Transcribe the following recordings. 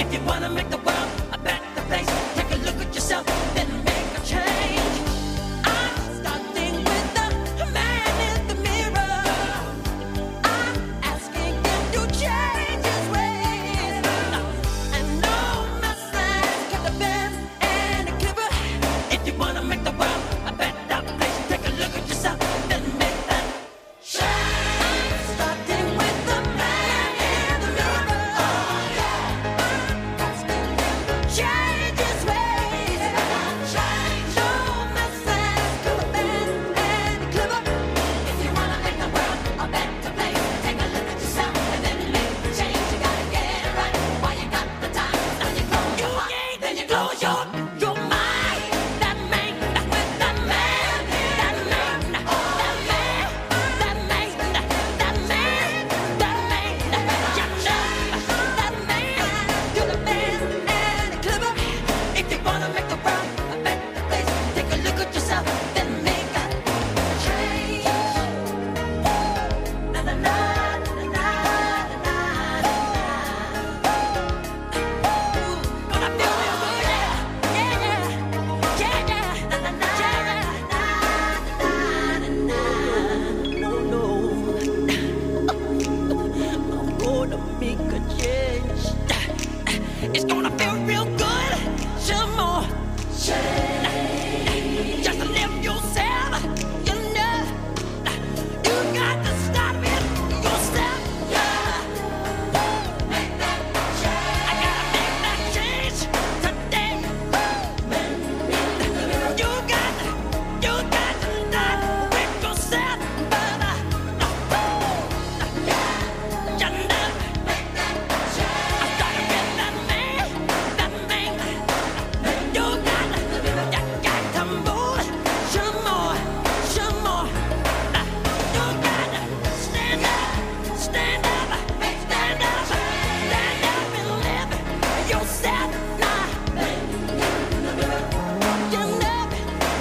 If you wanna make the world a better place, take a look at yourself, then make a change. I'm starting with the man in the mirror. I'm asking him to change his ways. And no message can the best and the clever. If you wanna make the world a better place, take a look at yourself, then make that change. I'm starting with the man in the mirror. Change his ways. No message to the best and the clever. If you wanna make the world a better place, take a look at yourself and then make the change. You gotta get it right while you got the time. Now you close your heart, then you close your mind. That man, with that man, that man, that man, that man, that man, that man, you know, that man, to the best and the clever. If you wanna make the world a better place, take a look at yourself, then make a change. Na na na na na na na. Gonna feel real good, yeah, yeah, yeah, yeah. Na na na na na na. No, no, I'm gonna make a change. It's gonna feel real good. Some more change. Just to live yourself. You know, you got to start with yourself. Yeah. Make that change. I gotta make that change today. You got to start with yourself, brother. You know, make that change. I'm starting with that man, that man. You got to move some more. You got to stand up, stand up and live yourself now. You know it.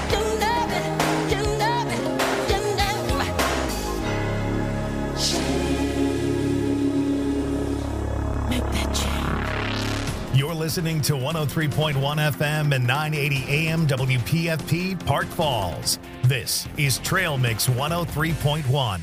Make that change. You're listening to 103.1 FM and 980 AM WPFP Park Falls. This is Trail Mix 103.1.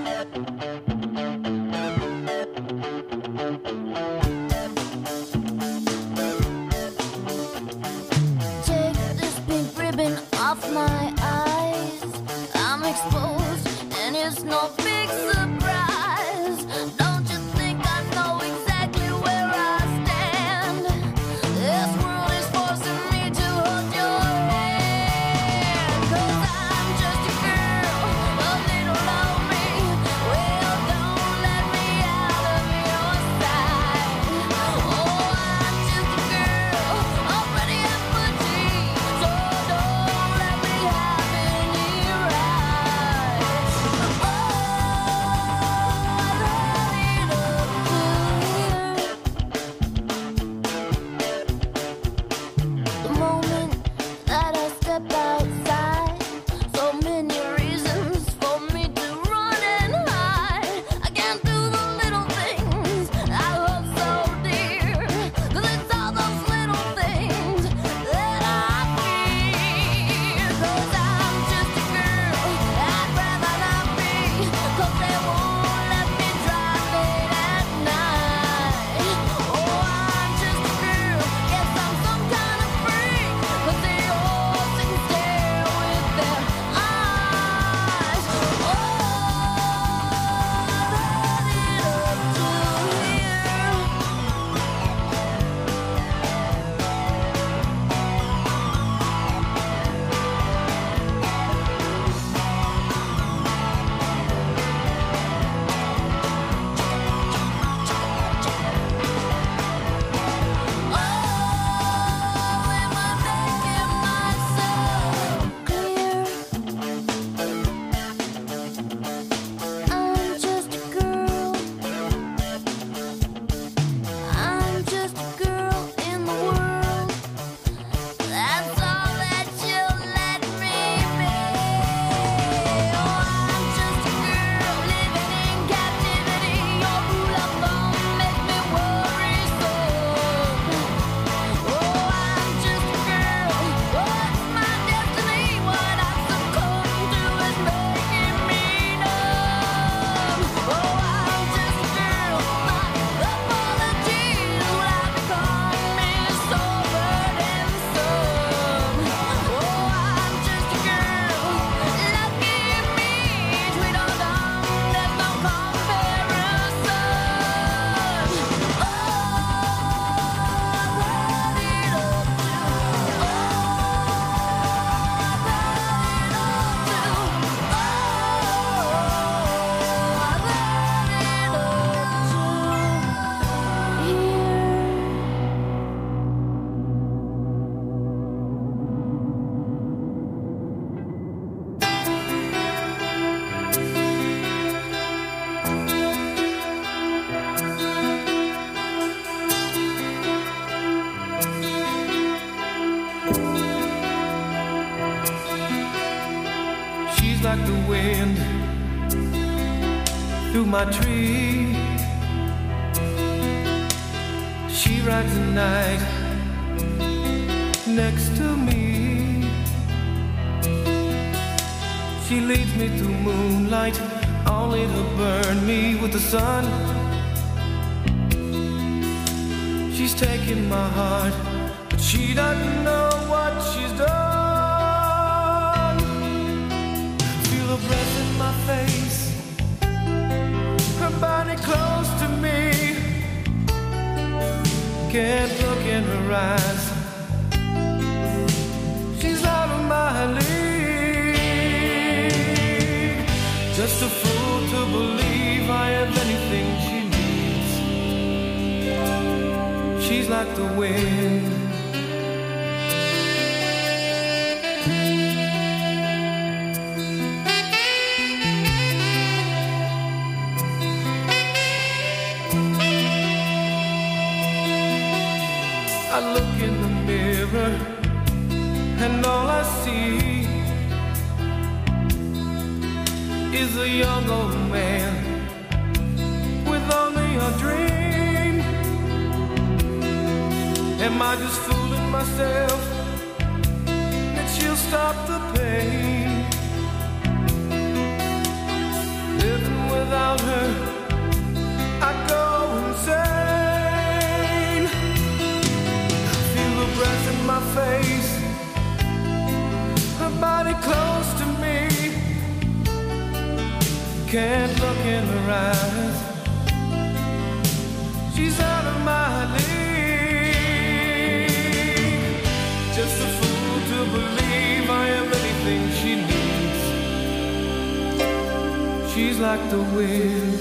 Take this pink ribbon off my eyes. I'm exposed, and it's no big surprise. Don't you think I know exactly where I stand? This world is forcing me to hold your hand. 'Cause I'm just a girl, a little lonely, with like the wind through my tree. She rides the night next to me. She leads me through moonlight, only to burn me with the sun. She's taking my heart, but she doesn't know what she's done. Feel her breath in my face, her body close to me. Can't look in her eyes, she's out of my league. Just a fool to believe I have anything she needs. She's like the wind. I look in the mirror and all I see is a young old man with only a dream. Am I just fooling myself that she'll stop the pain? Living without her, I go insane. Feel the breath in my face, her body close to me. Can't look in her eyes, she's out of my league. Just a fool to believe I am anything she needs. She's like the wind.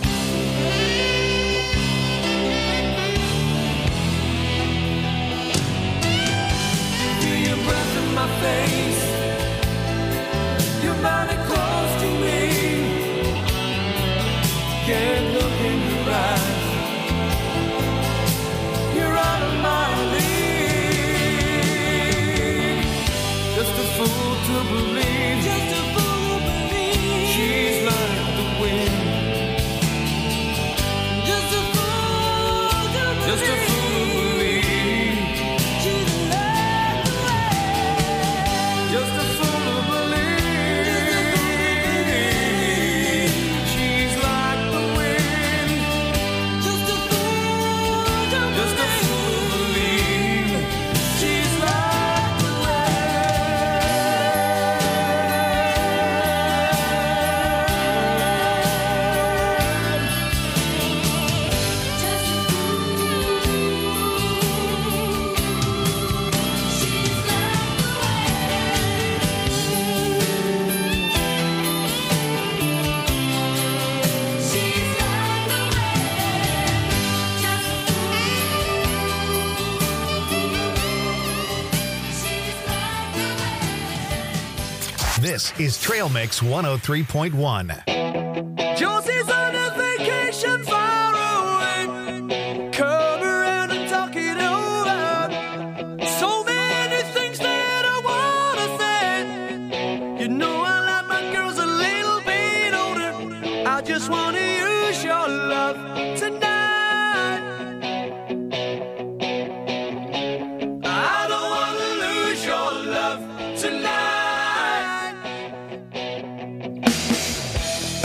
Feel your breath in my face, your body close to me. Can't look in your eyes, you're out of my league. Just a fool to believe, just a fool to believe. She's like the wind. Just a fool to believe, just a fool to believe. She's like the wind. Just a fool to believe. She's like the wind. Just a fool to believe. She's like the This is Trail Mix 103.1. Josie's on a vacation far away. Come around and talk it over. So many things that I wanna say. You know I like my girls a little bit older. I just wanna use your love tonight. I don't wanna lose your love tonight.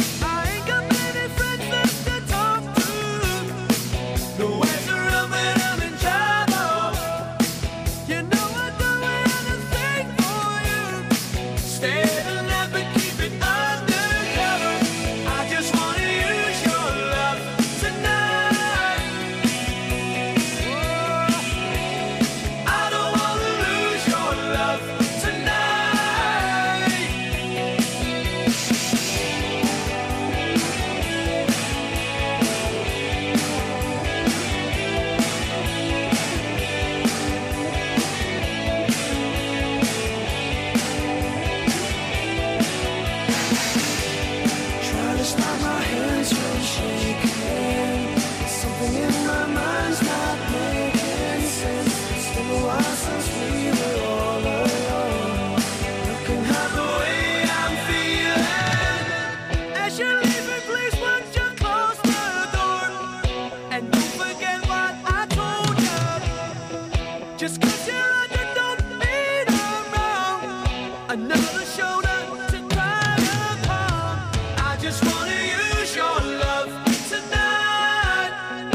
Just 'cause you're under don't mean I'm wrong. Another shoulder to cry upon. I just wanna use your love tonight.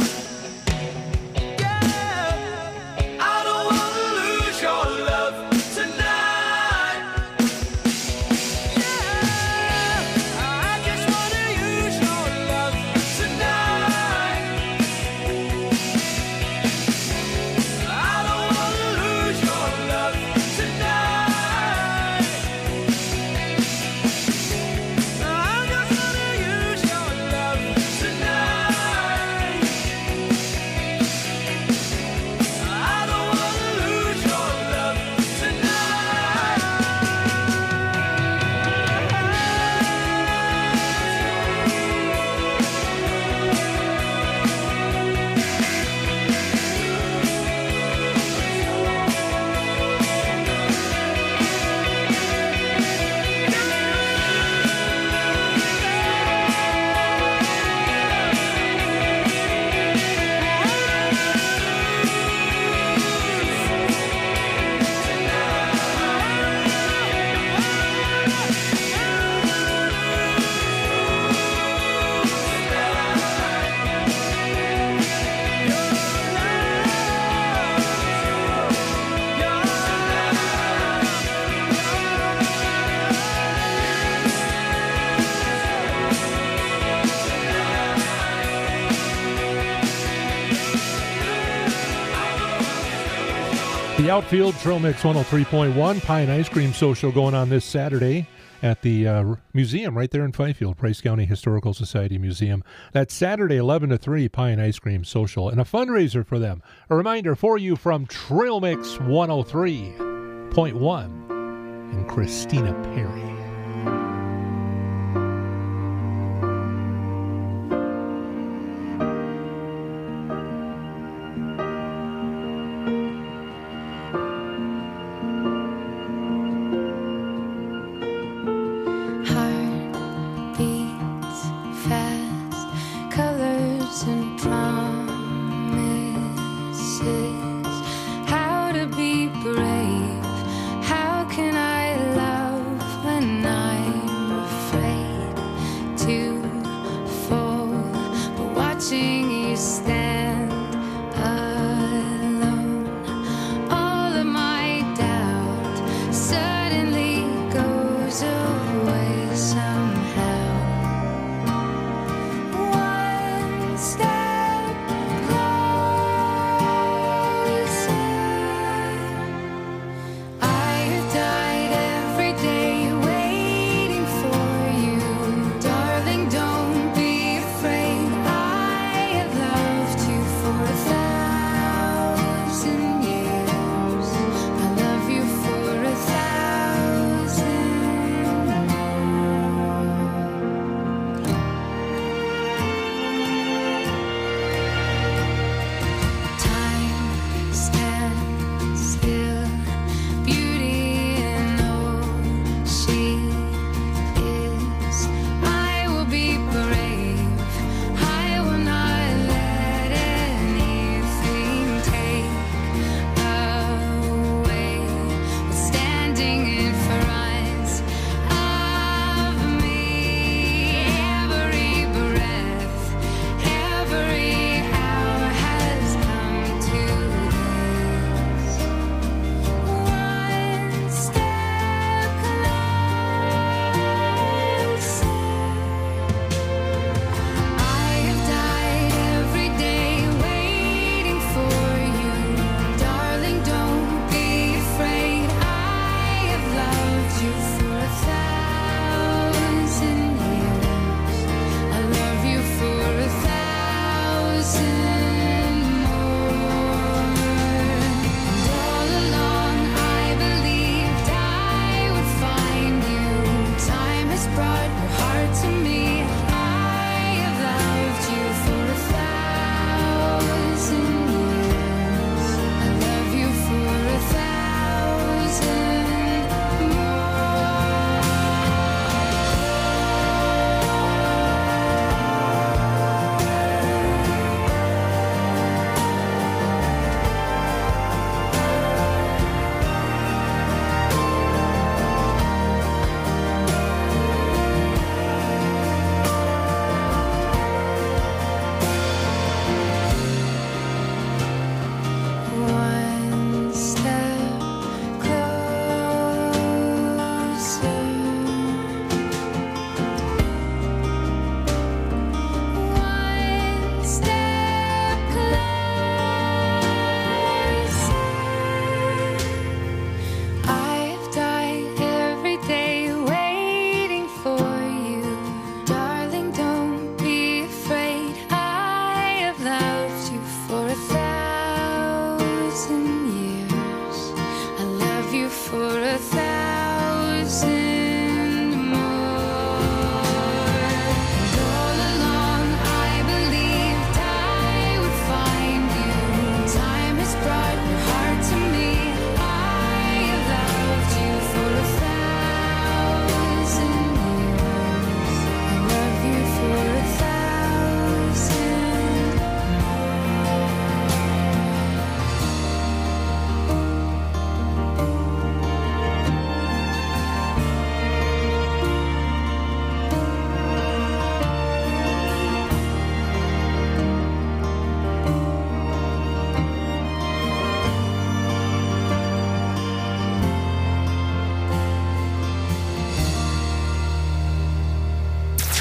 Yeah, I don't wanna lose your love tonight. Yeah, I just wanna use your love tonight. I don't wanna lose your love tonight. I just wanna use your love tonight. I don't wanna lose your love The Outfield, Trail Mix 103.1, Pie and Ice Cream Social going on this Saturday at the museum right there in Fifield, Price County Historical Society Museum. That's Saturday, 11 to 3, Pie and Ice Cream Social, and a fundraiser for them. A reminder for you from Trail Mix 103.1 and Christina Perry. Heart beats fast, colors and promises. How to be brave? How can I love when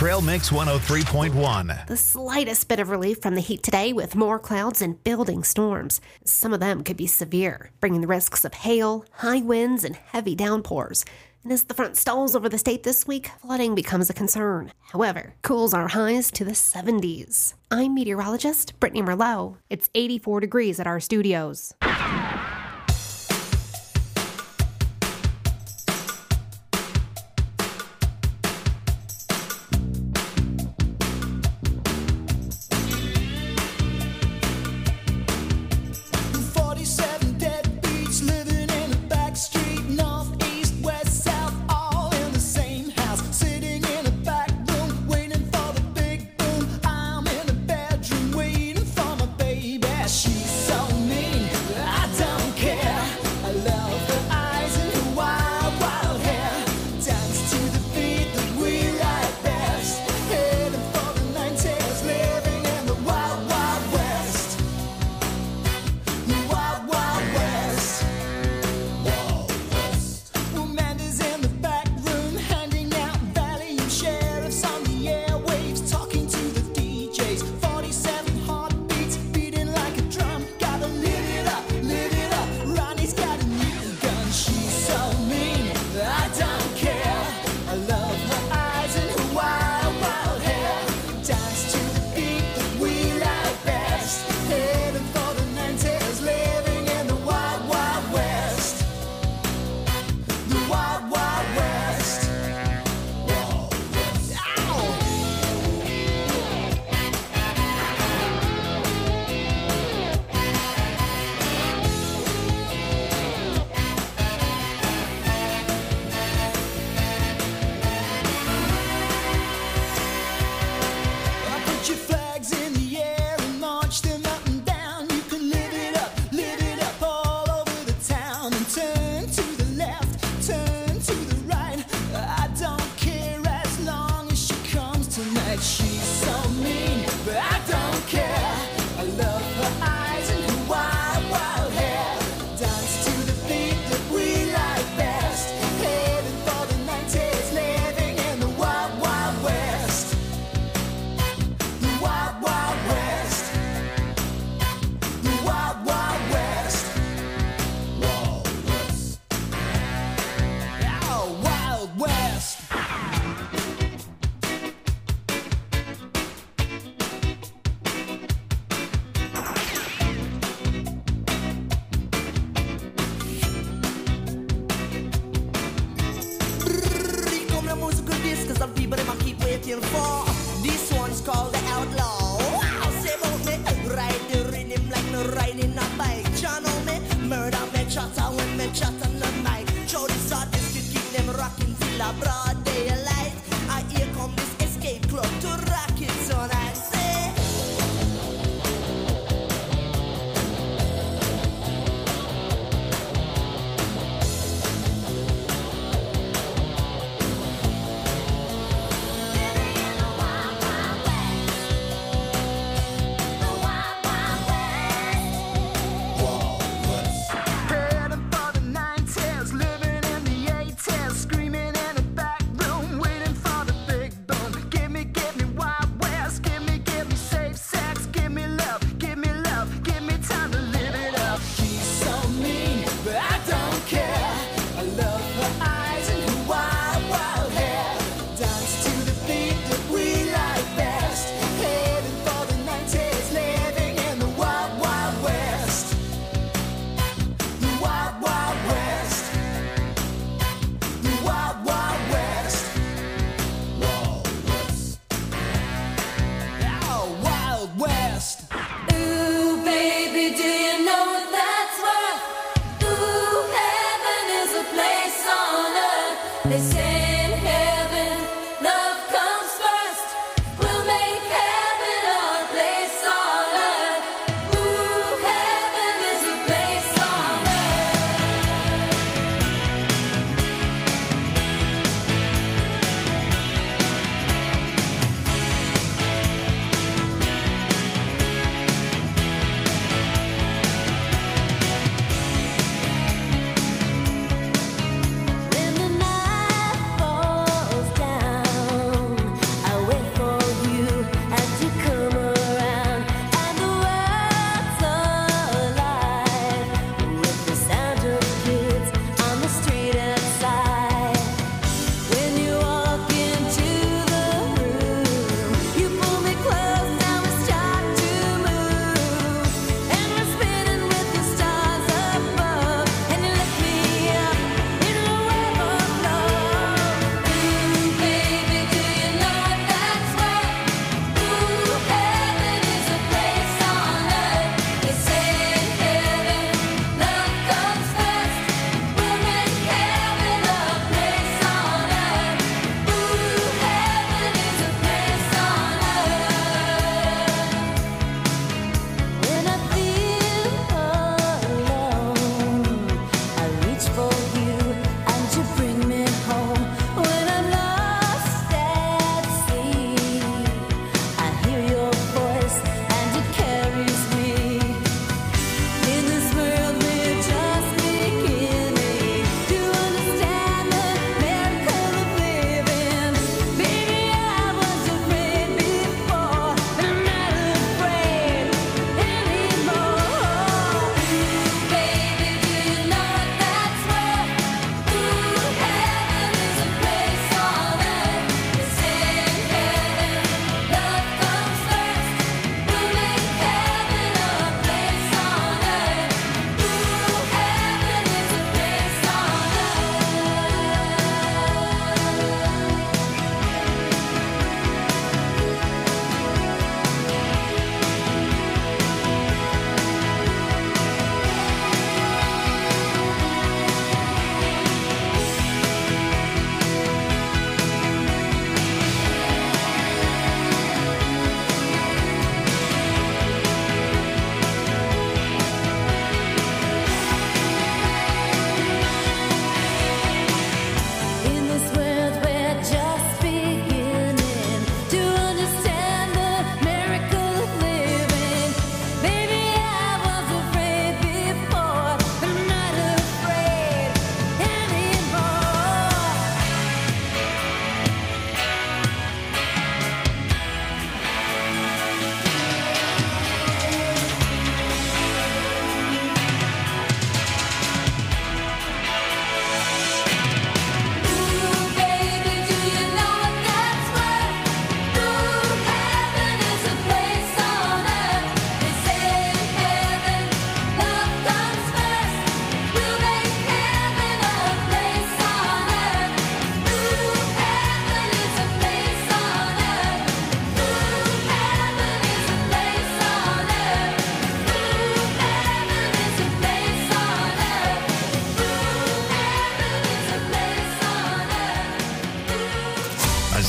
Trail Mix 103.1. The slightest bit of relief from the heat today with more clouds and building storms. Some of them could be severe, bringing the risks of hail, high winds, and heavy downpours. And as the front stalls over the state this week, flooding becomes a concern. However, cools our highs to the 70s. I'm meteorologist Brittany Merlot. It's 84 degrees at our studios.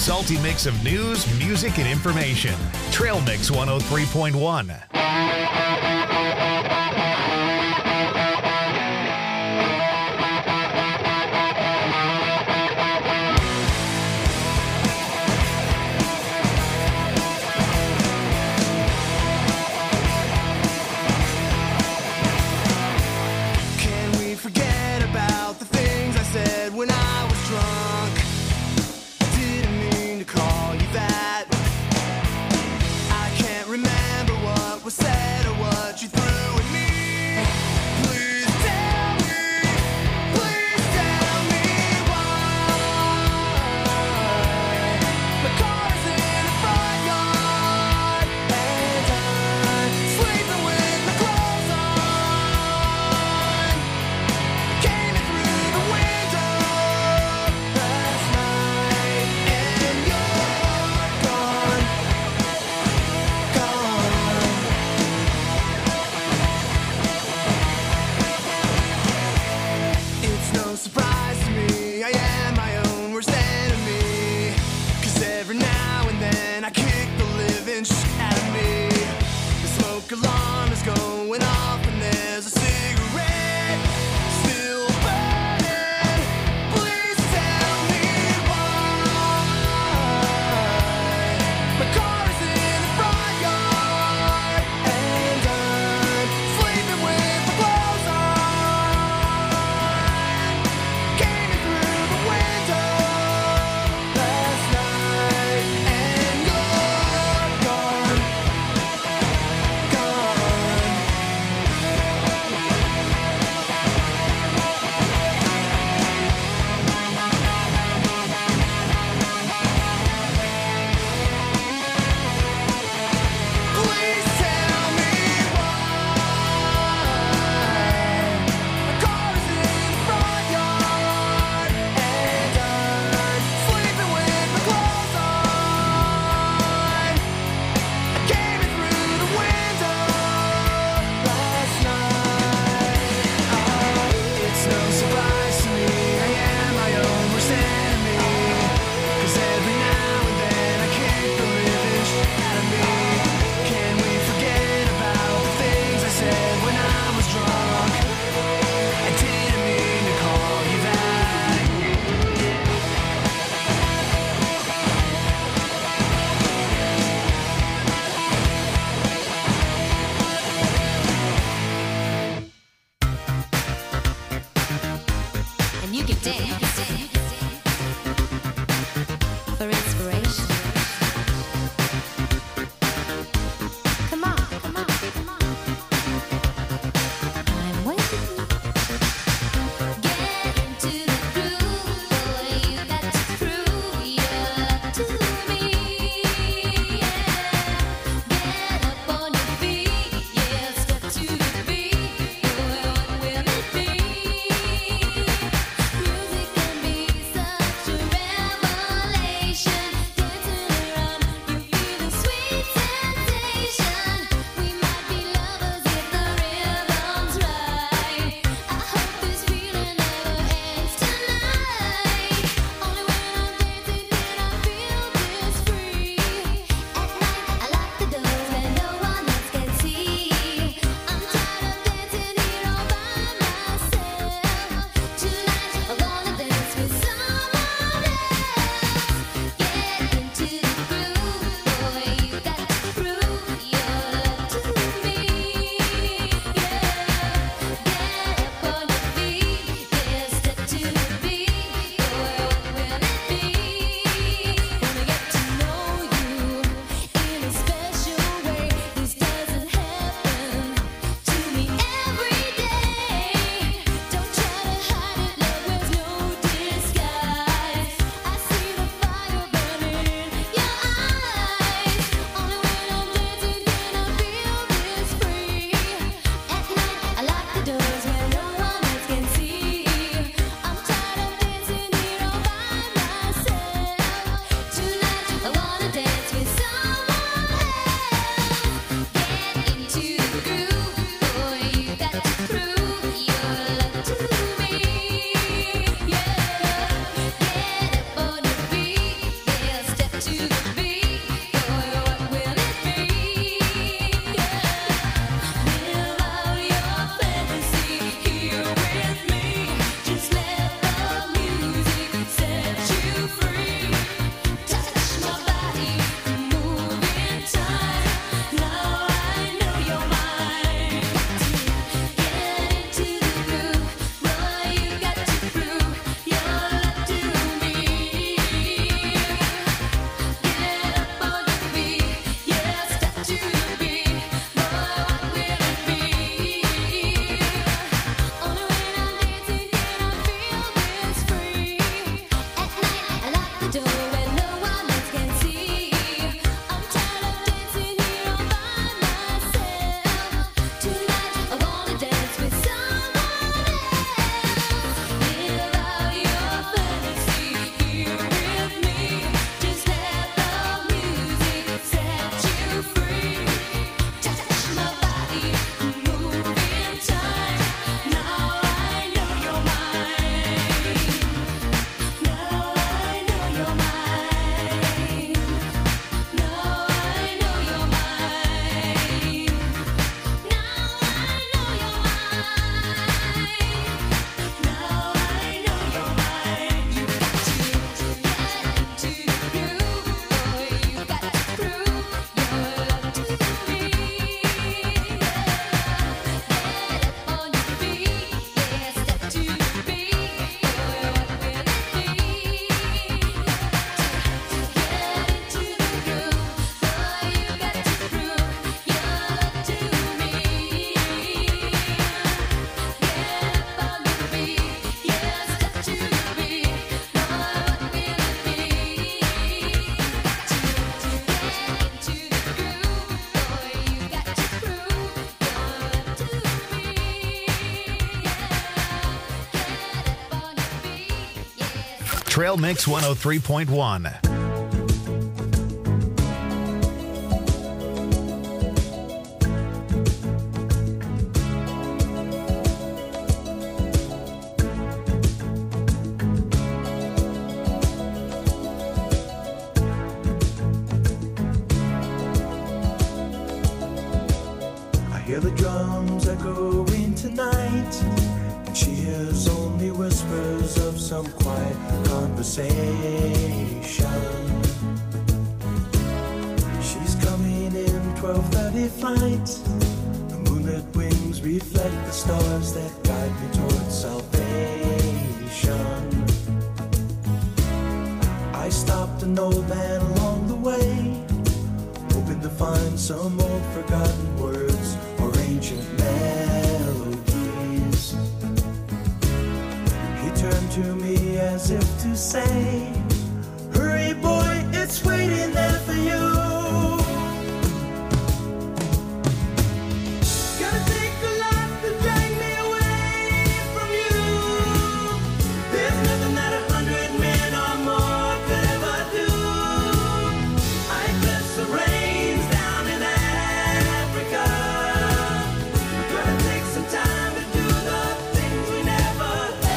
salty mix of news, music, and information. Trail Mix 103.1. Music can be Trail Mix 103.1. Hear the drums echoing tonight, and she hears only whispers of some quiet conversation. She's coming in 12:30 flight. The moonlit wings reflect the stars that guide me towards salvation. I stopped an old man along the way, hoping to find some old forgotten words or ancient melodies. He turned to me as if to say, hurry boy, it's waiting there for you. Gotta take a lot to drag me away from you. There's nothing that 100 men or more could ever do. I bless the rains down in Africa. We're gonna take some time to do the things we never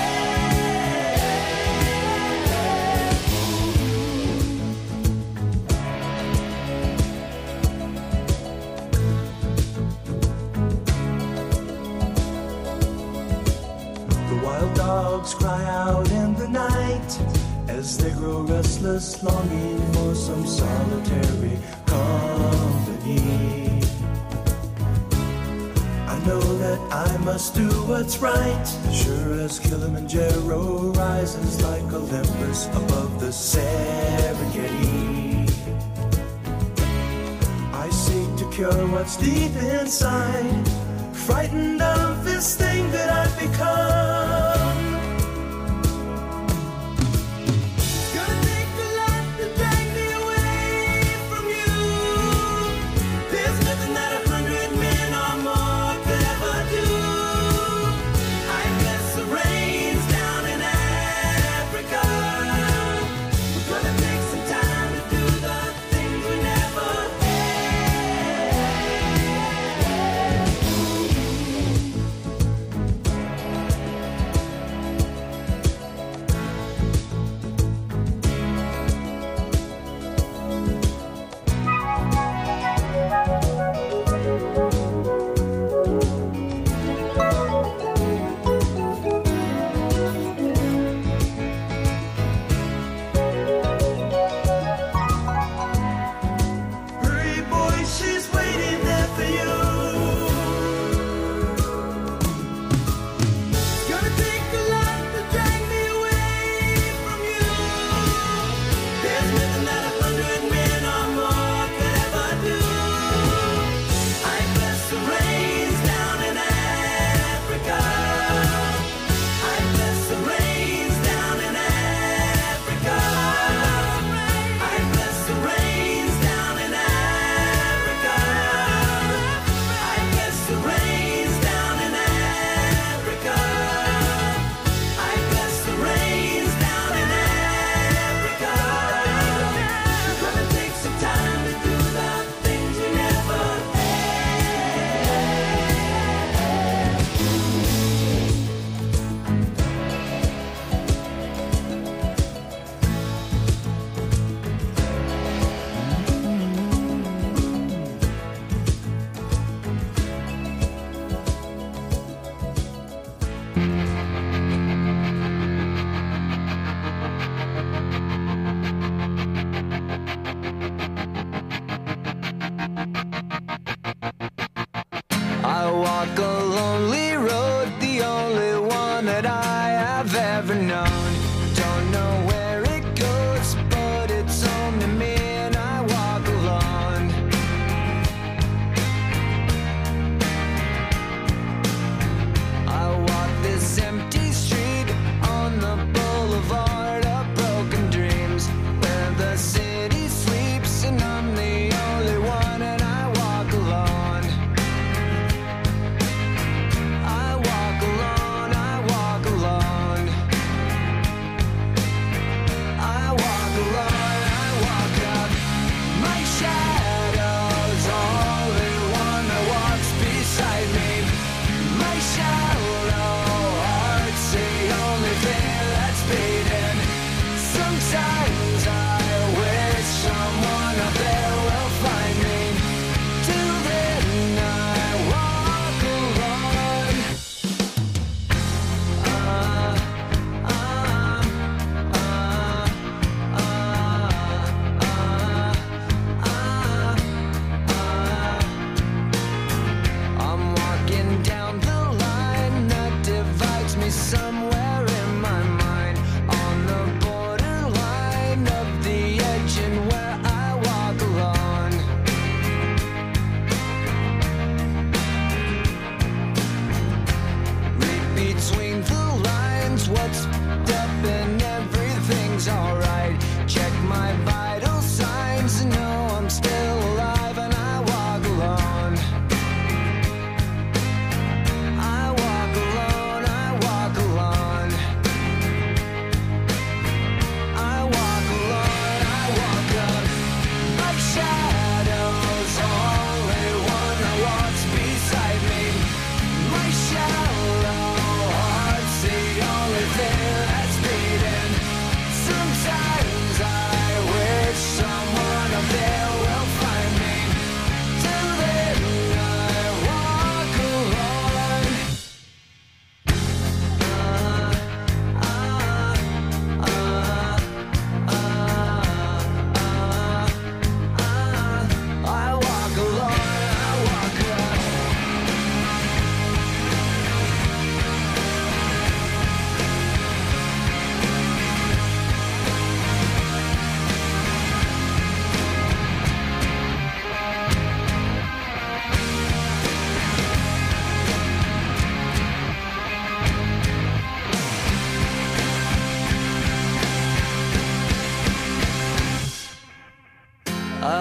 The wild dogs cry out in the night as they grow restless, longing for some solitary company. I know that I must do what's right, sure as Kilimanjaro rises like Olympus above the Serengeti. I seek to cure what's deep inside, frightened of this thing that I've become. Gonna take a lot to drag me away from you. There's nothing that 100 men or more could ever do. I bless the rains down in Africa. We're gonna take some time to do the things we never had.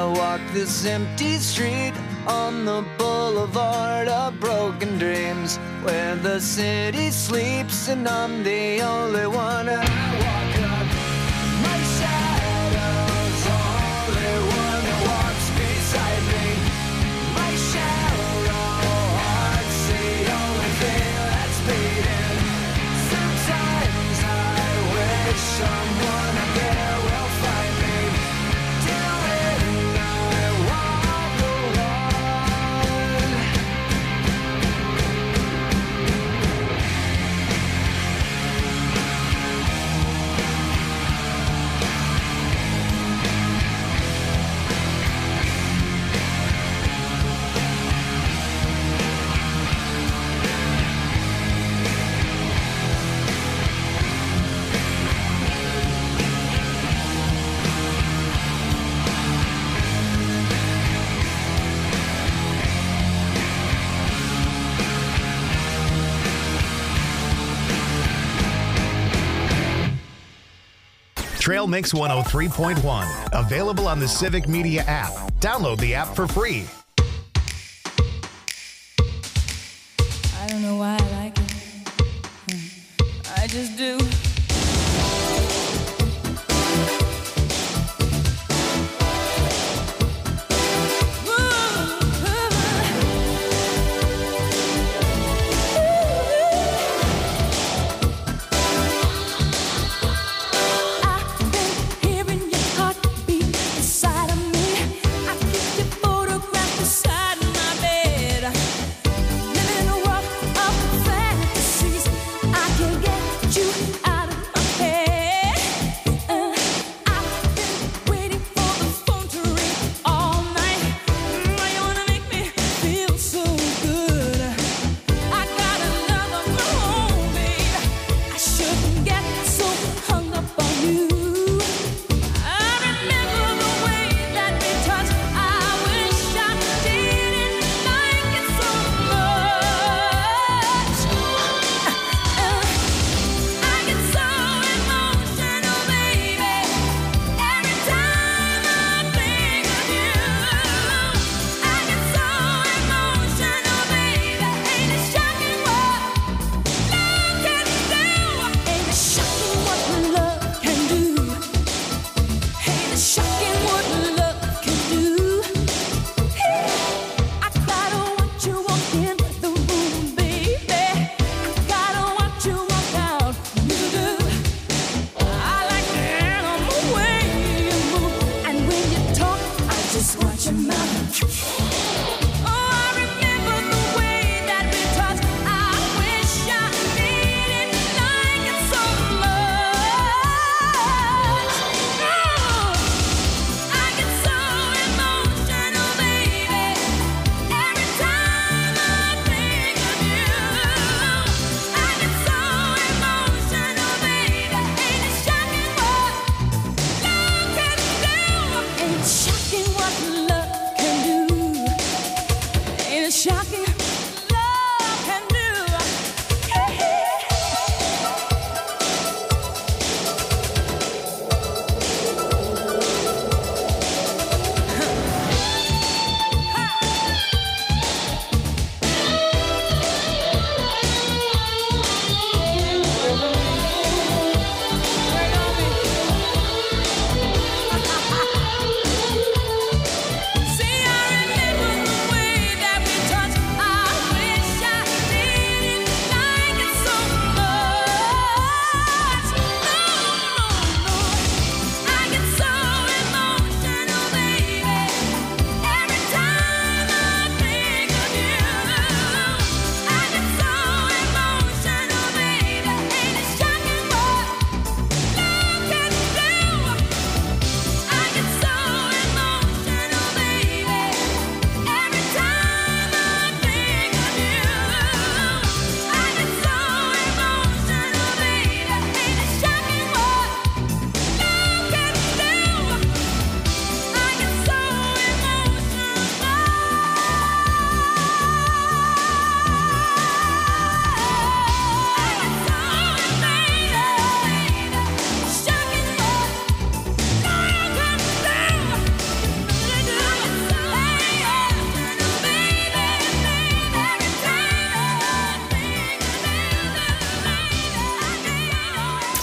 I walk this empty street on the boulevard of broken dreams, where the city sleeps and I'm the only one. And I walk up, my shadow's only one that walks beside me. My shallow heart's the only thing that's beating. Sometimes I wish someone out there will find me. Till then I walk alone. Trail Mix 103.1. Available on the Civic Media app. Download the app for free. I don't know why I like it. I just do. I've been hearing your heartbeat inside of me. I keep your photograph beside my bed. Living a world of fantasies. I can't get you out of my head. I've been waiting for the phone to ring all night. Why you wanna make me feel so good? I got another home, babe. I shouldn't get so hung up on you. I remember the way that we touched. I wish I didn't like it so much. I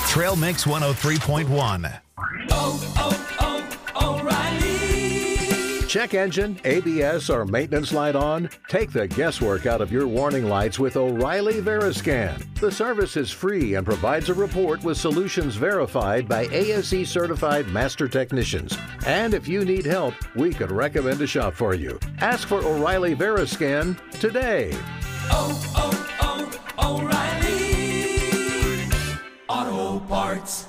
Trail Mix 103.1. O'Reilly. Check engine, ABS, or maintenance light on? Take the guesswork out of your warning lights with O'Reilly Veriscan. The service is free and provides a report with solutions verified by ASE certified master technicians. And if you need help, we could recommend a shop for you. Ask for O'Reilly Veriscan today. O'Reilly Auto Parts.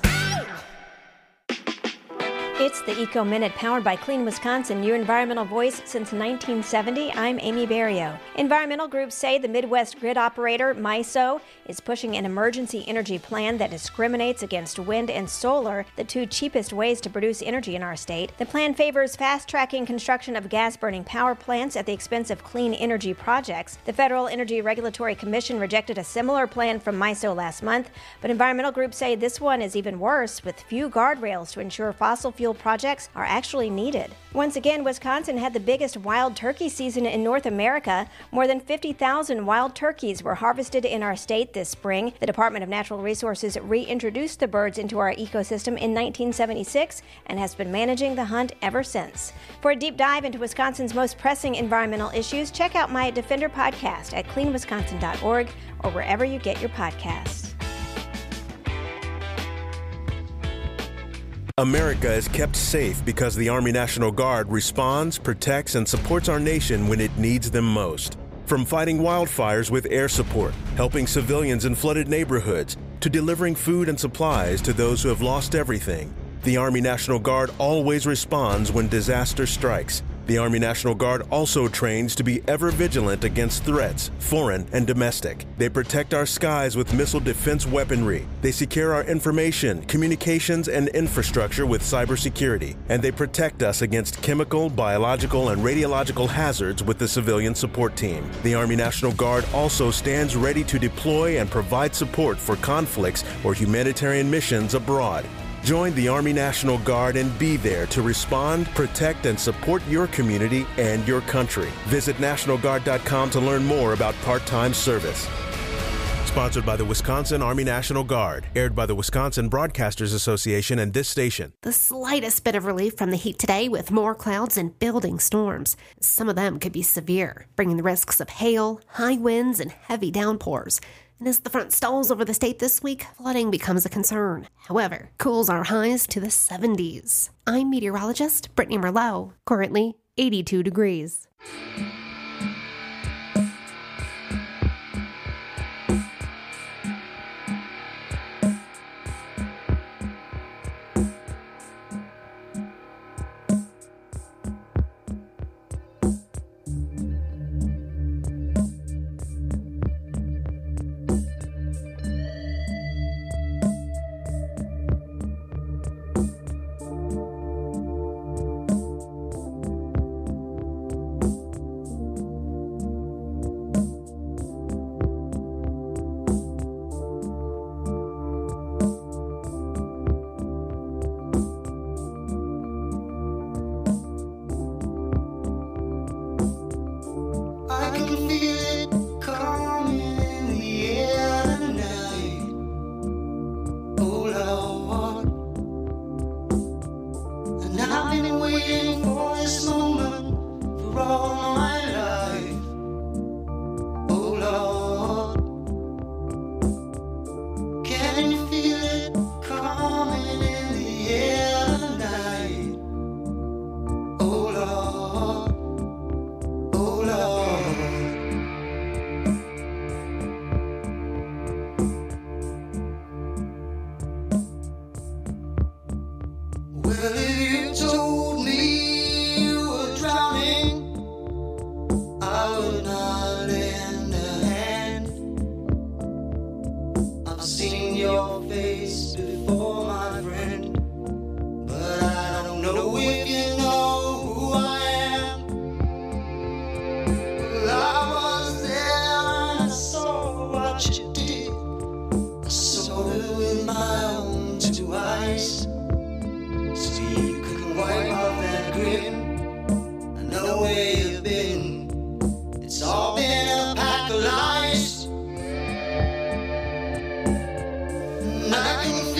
It's the Eco Minute powered by Clean Wisconsin, your environmental voice since 1970. I'm Amy Barrio. Environmental groups say the Midwest grid operator, MISO, is pushing an emergency energy plan that discriminates against wind and solar, the two cheapest ways to produce energy in our state. The plan favors fast-tracking construction of gas-burning power plants at the expense of clean energy projects. The Federal Energy Regulatory Commission rejected a similar plan from MISO last month, but environmental groups say this one is even worse, with few guardrails to ensure fossil fuel projects are actually needed. Once again, Wisconsin had the biggest wild turkey season in North America. More than 50,000 wild turkeys were harvested in our state this spring. The Department of Natural Resources reintroduced the birds into our ecosystem in 1976 and has been managing the hunt ever since. For a deep dive into Wisconsin's most pressing environmental issues, check out my Defender podcast at cleanwisconsin.org or wherever you get your podcasts. America is kept safe because the Army National Guard responds, protects, and supports our nation when it needs them most. From fighting wildfires with air support, helping civilians in flooded neighborhoods, to delivering food and supplies to those who have lost everything, the Army National Guard always responds when disaster strikes. The Army National Guard also trains to be ever vigilant against threats, foreign and domestic. They protect our skies with missile defense weaponry. They secure our information, communications, and infrastructure with cybersecurity. And they protect us against chemical, biological, and radiological hazards with the civilian support team. The Army National Guard also stands ready to deploy and provide support for conflicts or humanitarian missions abroad. Join the Army National Guard and be there to respond, protect, and support your community and your country. Visit NationalGuard.com to learn more about part-time service. Sponsored by the Wisconsin Army National Guard. Aired by the Wisconsin Broadcasters Association and this station. The slightest bit of relief from the heat today with more clouds and building storms. Some of them could be severe, bringing the risks of hail, high winds, and heavy downpours. And as the front stalls over the state this week, flooding becomes a concern. However, cools our highs to the 70s. I'm meteorologist Brittany Merlot, currently 82 degrees. I can feel it coming in the air tonight. Oh Lord, and I've been waiting for this moment for all my life. Oh Lord, can you feel it coming in the air tonight? Oh Lord. Oh Lord, well, if you told me you were drowning, I would not lend a hand. I've seen your face before, my friend, but I don't know if you know who I am. Well, I was there and I saw what you did. I saw it with my own two eyes. So you could wipe off that grin. I know where you've been. It's all been a pack of lies. And I can feel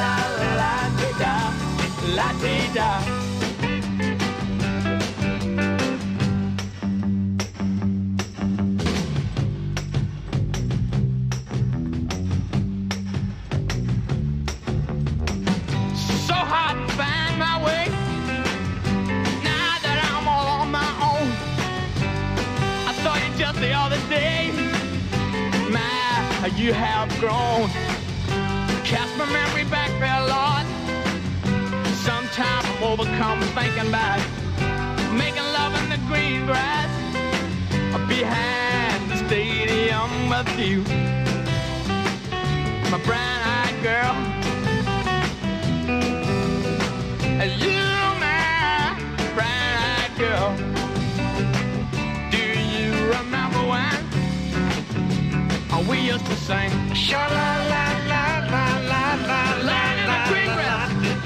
la la dee da, la dee da. So hard to find my way now that I'm all on my own. I saw you just the other day. My, you have grown. Cast my memory back there, Lord. Sometimes I'm overcome thinking about making love in the green grass behind the stadium with you. My brown-eyed girl. You, my bright girl. Do you remember when we used to sing? Sha la la la la la la la in the green grass.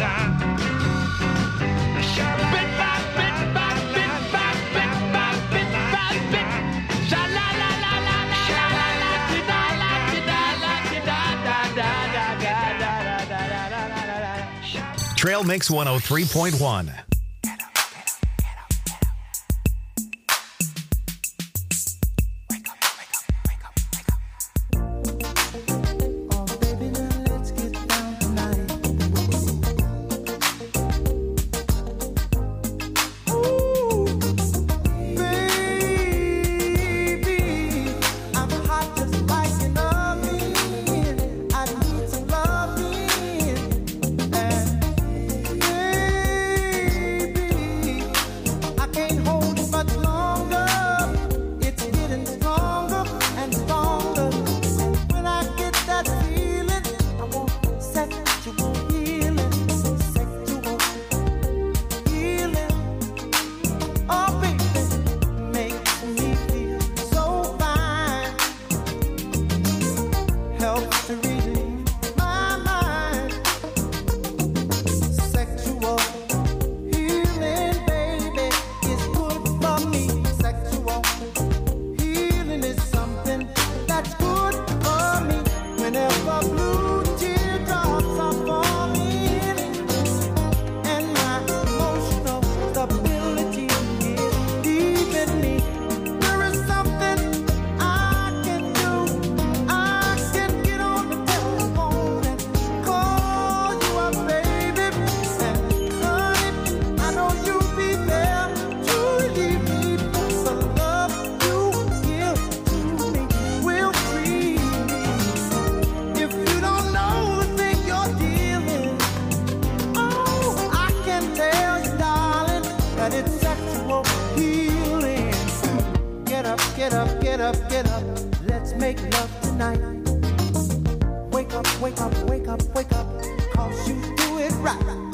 Bit by bit by bit by bit by bit by bit. Sha la la la la la la la di da la di da la di da da da da da da da da da da. Trail Mix 103.1. Get up, let's make love tonight. Wake up, wake up, wake up, wake up, 'cause you do it right.